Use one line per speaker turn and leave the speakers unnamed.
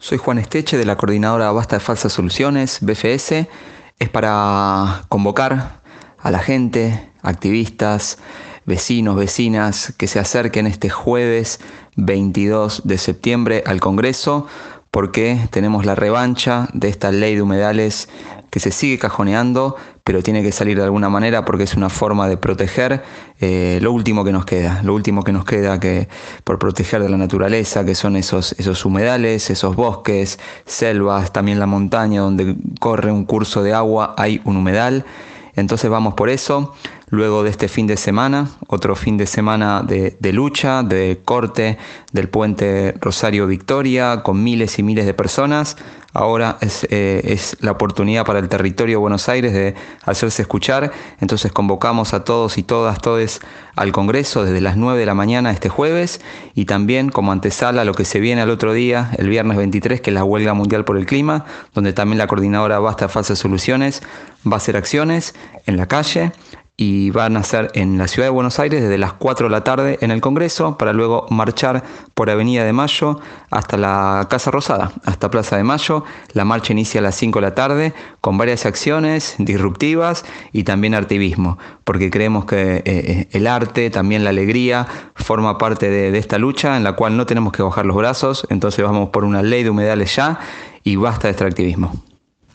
Soy Juan Esteche de la coordinadora Basta de Falsas Soluciones, BFS. Es para convocar a la gente, activistas, vecinos, vecinas, que se acerquen este jueves 22 de septiembre al Congreso, porque tenemos la revancha de esta ley de humedales que se sigue cajoneando, pero tiene que salir de alguna manera porque es una forma de proteger lo último que nos queda que por proteger de la naturaleza, que son esos humedales, esos bosques, selvas, también la montaña donde corre un curso de agua, hay un humedal. Entonces vamos por eso. Luego de este fin de semana, otro fin de semana de lucha, de corte del puente Rosario Victoria, con miles y miles de personas. Ahora es la oportunidad para el territorio de Buenos Aires de hacerse escuchar. Entonces convocamos a todos y todes al Congreso desde las 9 de la mañana este jueves, y también como antesala a lo que se viene al otro día, el viernes 23, que es la huelga mundial por el clima, donde también la coordinadora Basta de Falsas Soluciones va a hacer acciones en la calle. Y van a ser en la ciudad de Buenos Aires desde las 4 de la tarde en el Congreso, para luego marchar por Avenida de Mayo hasta la Casa Rosada, hasta Plaza de Mayo. La marcha inicia a las 5 de la tarde con varias acciones disruptivas y también activismo, porque creemos que el arte, también la alegría, forma parte de esta lucha en la cual no tenemos que bajar los brazos. Entonces vamos por una ley de humedales ya y basta de extractivismo.